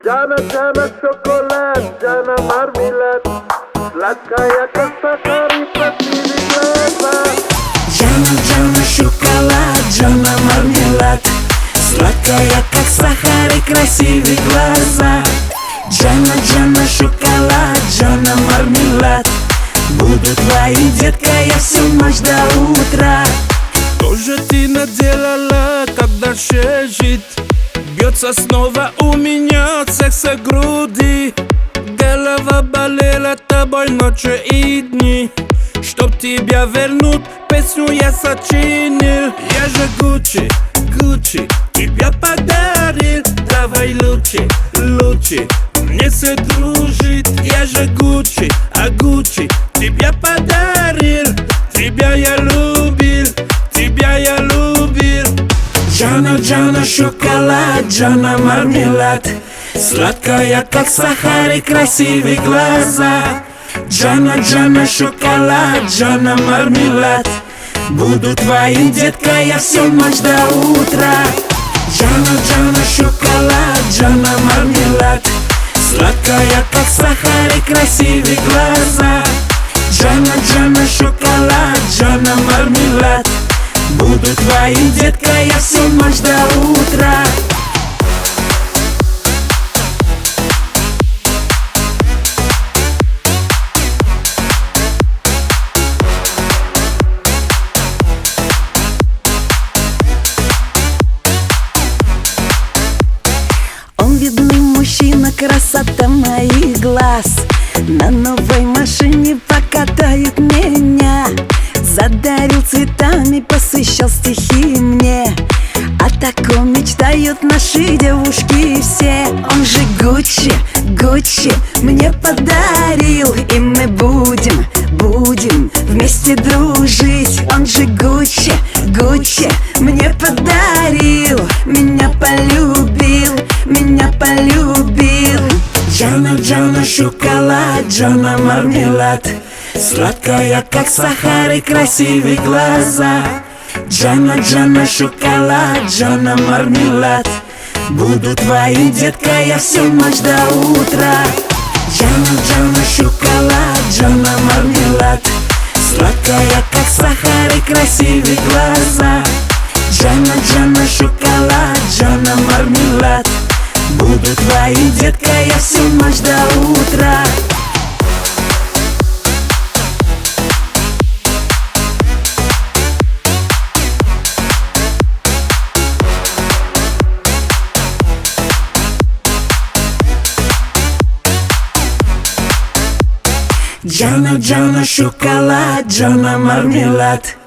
Джана, Джана, шоколад, Джана, мармелад, сладкая, как сахар и красивый глаза. Джана, Джана, шоколад, Джана, мармелад, сладкая, как сахар и красивый глаза. Джана, Джана, шоколад, Джана, мармелад, буду твоим, детка, я всю ночь до утра. Что же ты наделала, как дальше жить? Бьется снова у меня секса груди. Голова болела тобой ночи и дни. Чтоб тебя вернуть, песню я сочинил. Я же Гуччи, Гуччи, тебя подарил. Давай лучше, лучше мне дружить. Я же Гуччи, а Гуччи тебя подарил. Тебя я любил, тебя я любил. Джана, Джана, шоколад, Джана, мармелад, сладкая, как сахар и красивые глаза. Джана, Джана, шоколад, Джана, мармелад, буду твоим, детка, я всю ночь до утра. Джана, Джана, шоколад, Джана, мармелад, сладкая, как сахар и красивые глаза. Джана, Джана, шоколад, Джана, мармелад, буду твоим, детка, я всю ночь до утра. Он видный мужчина, красота моих глаз. На новой машине покатает меня. Задарил цветами, посвящал стихи мне. О таком мечтают наши девушки все. Он же Гуччи, Гуччи мне подарил. И мы будем вместе дружить. Он же Гуччи, Гуччи мне подарил. Меня полюбил, меня полюбил. Джана, Джана, шоколад, Джана, мармелад, сладкая, как сахар и красивые глаза. Джана, Джана, шоколад, Джана, мармелад, буду твоим, детка, я всю ночь до утра. Джана, Джана, шоколад, Джана, мармелад, сладкая, как сахар и красивые глаза. Джана, Джана, шоколад, Джана, мармелад, буду твоим, детка, я всю ночь до утра. Джана, Джана, шоколад, Джана, мармелад,